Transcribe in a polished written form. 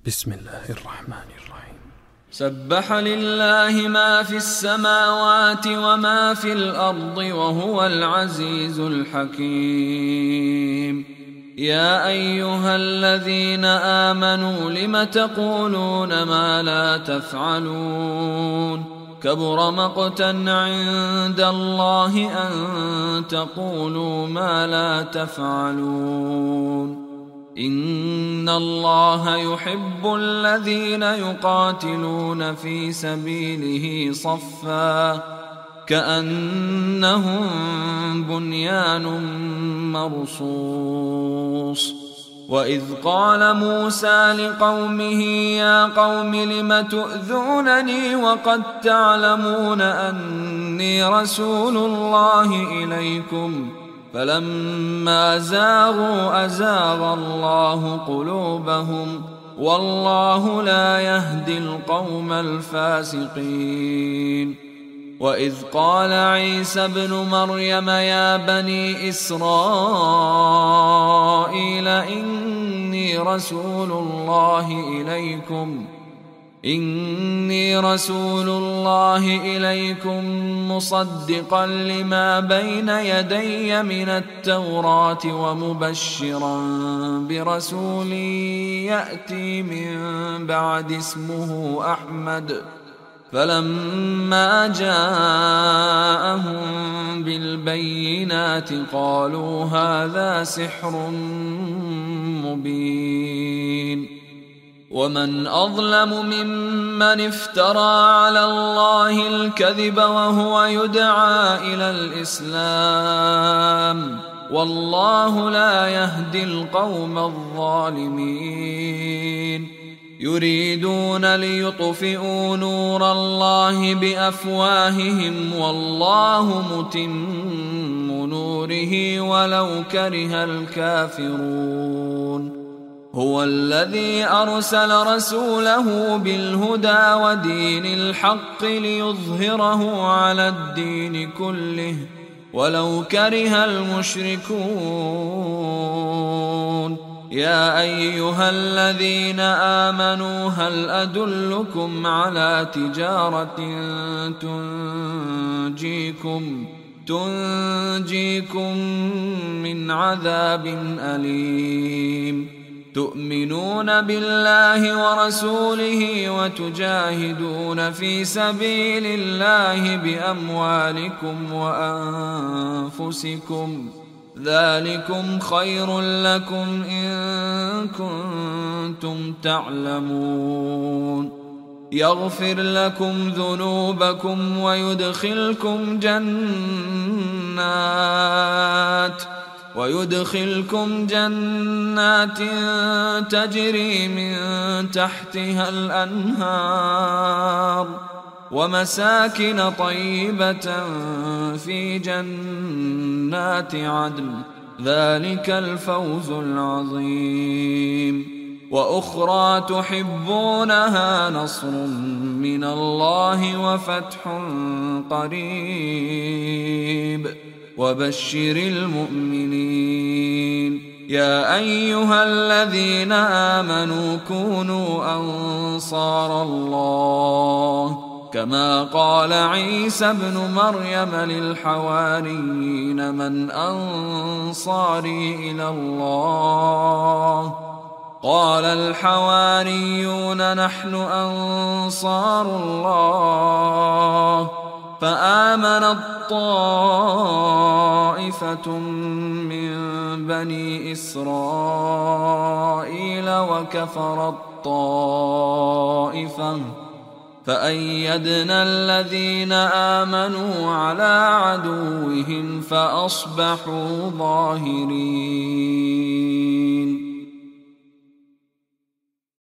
بسم الله الرحمن الرحيم. سبح لله ما في السماوات وما في الأرض وهو العزيز الحكيم. يا أيها الذين آمنوا لم تقولون ما لا تفعلون كبر مقتا عند الله أن تقولوا ما لا تفعلون. إن الله يحب الذين يقاتلون في سبيله صفا كأنهم بنيان مرصوص. وإذ قال موسى لقومه يا قوم لم تؤذونني وقد تعلمون أني رسول الله إليكم فلما زاغوا أزاغ الله قلوبهم والله لا يهدي القوم الفاسقين. وإذ قال عيسى ابن مريم يا بني إسرائيل إني رسول الله إليكم مصدقا لما بين يدي من التوراة ومبشرا برسول يأتي من بعد اسمه أحمد. فلما جاءهم بالبينات قالوا هذا سحر مبين. ومن أظلم ممن افترى على الله الكذب وهو يدعى إلى الإسلام والله لا يهدي القوم الظالمين. يريدون ليطفئوا نور الله بأفواههم والله متم نوره ولو كره الكافرون. هو الذي أرسل رسوله بالهدى ودين الحق ليظهره على الدين كله ولو كره المشركون. يا أيها الذين آمنوا هل أدلكم على تجارة تنجيكم من عذاب أليم. تؤمنون بالله ورسوله وتجاهدون في سبيل الله بأموالكم وأنفسكم ذلكم خير لكم إن كنتم تعلمون. يغفر لكم ذنوبكم ويدخلكم جنات تجري من تحتها الأنهار ومساكن طيبة في جنات عدن ذلك الفوز العظيم. وأخرى تحبونها نصر من الله وفتح قريب وبشر المؤمنين. يا أيها الذين آمنوا كونوا أنصار الله كما قال عيسى ابن مريم للحواريين من أنصاري إلى الله قال الحواريون نحن أنصار الله. فآمنت طائفة من بني إسرائيل وكفرت طائفة فأيدنا الذين آمنوا على عدوهم فأصبحوا ظاهرين.